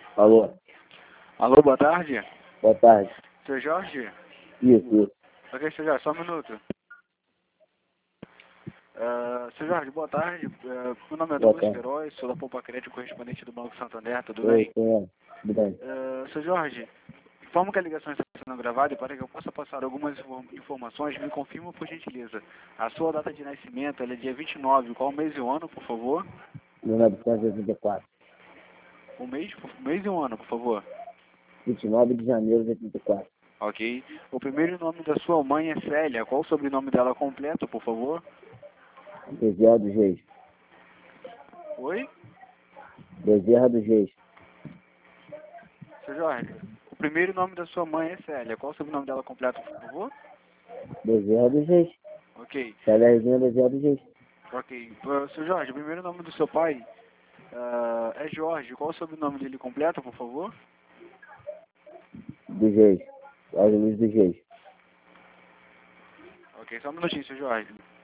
Alô, Alô, boa tarde. boa tarde. Seu Jorge? Isso. Ok, seu Jorge, só um minuto. Seu Jorge, boa tarde. Meu nome é Boa Douglas tarde. Queiroz, sou da Poupa Crédito, correspondente do Banco Santander, tudo Oi, bem? quem é? Tudo bem. Seu Jorge, informo que a ligação está sendo gravada e para que eu possa passar algumas informações, me confirma por gentileza. A sua data de nascimento ela é dia 29, qual mês e o ano, por favor? 1984. O mês e o ano, por favor. 29 de janeiro de 84. Ok. O primeiro nome da sua mãe é Célia, qual o sobrenome dela completo, por favor? Bezerra dos Reis. Oi? Bezerra dos Reis. Seu Jorge, o primeiro nome da sua mãe é Célia. Qual o sobrenome dela completo, por favor? Bezerra dos Reis. Ok, Célia Regina Bezerra dos Reis. ok. Seu Jorge, o primeiro nome do seu pai é Jorge. Qual o sobrenome dele completo, por favor? Dos Reis. Jorge Luiz dos Reis. Ok, só um minutinho, seu Jorge.